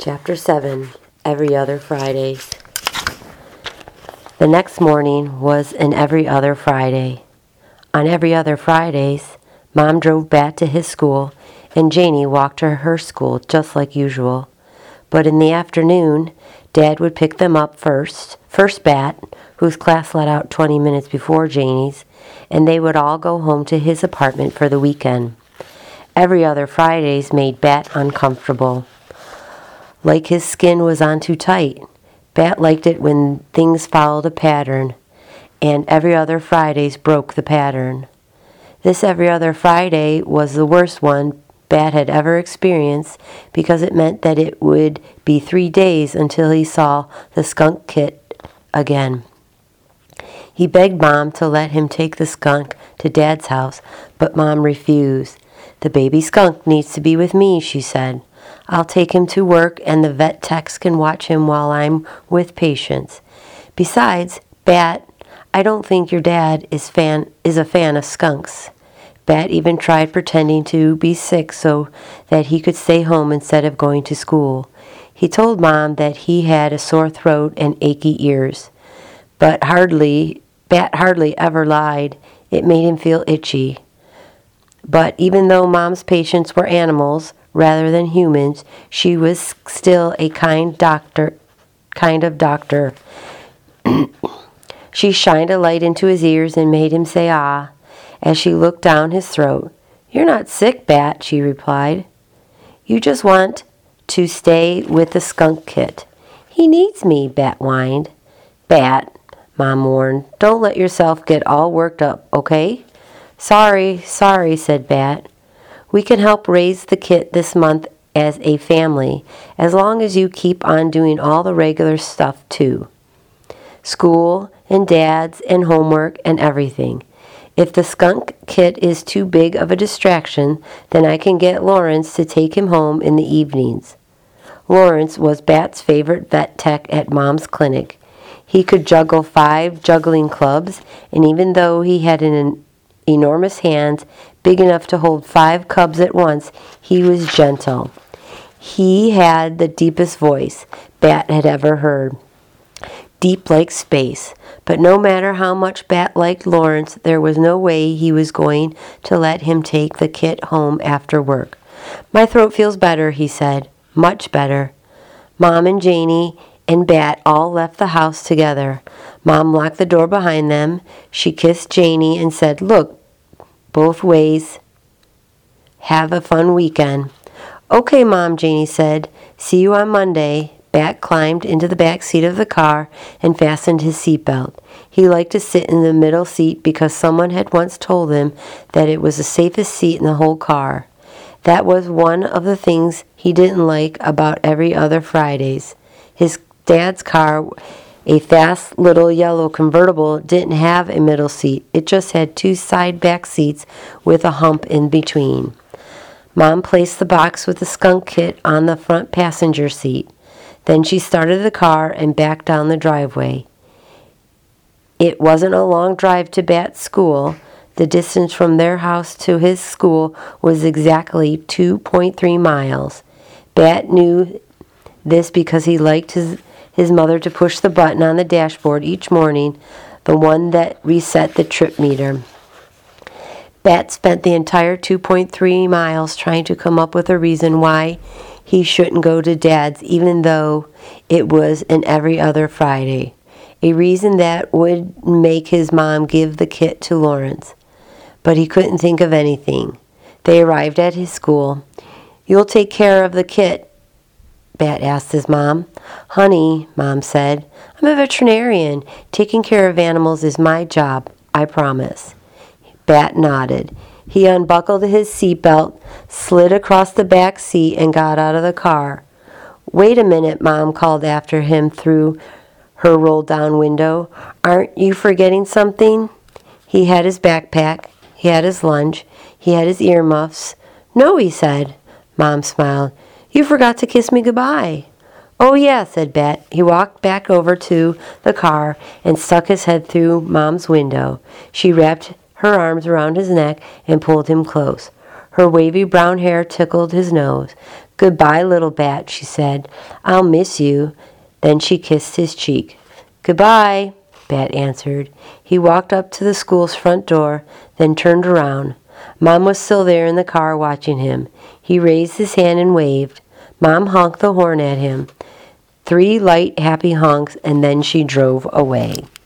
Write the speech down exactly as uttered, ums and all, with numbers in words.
Chapter seven, Every Other Fridays. The next morning was an every other Friday. On every other Fridays, Mom drove Bat to his school, and Janie walked to her school just like usual. But in the afternoon, Dad would pick them up first, first Bat, whose class let out twenty minutes before Janie's, and they would all go home to his apartment for the weekend. Every other Fridays made Bat uncomfortable. Like his skin was on too tight. Bat liked it when things followed a pattern, and every other Fridays broke the pattern. This every other Friday was the worst one Bat had ever experienced because it meant that it would be three days until he saw the skunk kit again. He begged Mom to let him take the skunk to Dad's house, but Mom refused. "The baby skunk needs to be with me," she said. "I'll take him to work and the vet techs can watch him while I'm with patients. Besides, Bat, I don't think your dad is fan is a fan of skunks." Bat even tried pretending to be sick so that he could stay home instead of going to school. He told Mom that he had a sore throat and achy ears, but hardly Bat hardly ever lied. It made him feel itchy. But even though Mom's patients were animals rather than humans, she was still a kind doctor, kind of doctor. She shined a light into his ears and made him say ah as she looked down his throat. "You're not sick, Bat," she replied. "You just want to stay with the skunk kit." "He needs me," Bat whined. "Bat," Mom warned, "don't let yourself get all worked up, okay?" Sorry, sorry, said Bat. "We can help raise the kit this month as a family, as long as you keep on doing all the regular stuff too. School and Dad's and homework and everything. If the skunk kit is too big of a distraction, then I can get Lawrence to take him home in the evenings." Lawrence was Bat's favorite vet tech at Mom's clinic. He could juggle five juggling clubs, and even though he had an enormous hands, big enough to hold five cubs at once, he was gentle. He had the deepest voice Bat had ever heard, deep like space. But no matter how much Bat liked Lawrence, there was no way he was going to let him take the kit home after work. "My throat feels better," he said, "much better." Mom and Janie and Bat all left the house together. Mom locked the door behind them. She kissed Janie and said, "Look, both ways. Have a fun weekend." "Okay, Mom," Janie said. "See you on Monday." Bat climbed into the back seat of the car and fastened his seatbelt. He liked to sit in the middle seat because someone had once told him that it was the safest seat in the whole car. That was one of the things he didn't like about every other Fridays. His dad's car, a fast little yellow convertible, didn't have a middle seat. It just had two side back seats with a hump in between. Mom placed the box with the skunk kit on the front passenger seat. Then she started the car and backed down the driveway. It wasn't a long drive to Bat's school. The distance from their house to his school was exactly two point three miles. Bat knew this because he liked his his mother to push the button on the dashboard each morning, the one that reset the trip meter. Bat spent the entire two point three miles trying to come up with a reason why he shouldn't go to Dad's, even though it was an every other Friday. A reason that would make his mom give the kit to Lawrence. But he couldn't think of anything. They arrived at his school. "You'll take care of the kit?" Bat asked his mom. "Honey," Mom said, "I'm a veterinarian. Taking care of animals is my job, I promise." Bat nodded. He unbuckled his seatbelt, slid across the back seat, and got out of the car. "Wait a minute," Mom called after him through her rolled-down window. "Aren't you forgetting something?" He had his backpack. He had his lunch. He had his earmuffs. "No," he said. Mom smiled. "You forgot to kiss me goodbye." "Oh, yeah," said Bat. He walked back over to the car and stuck his head through Mom's window. She wrapped her arms around his neck and pulled him close. Her wavy brown hair tickled his nose. "Goodbye, little bat," she said. "I'll miss you." Then she kissed his cheek. "Goodbye," Bat answered. He walked up to the school's front door, then turned around. Mom was still there in the car watching him. He raised his hand and waved. Mom honked the horn at him. Three light, happy honks, and then she drove away.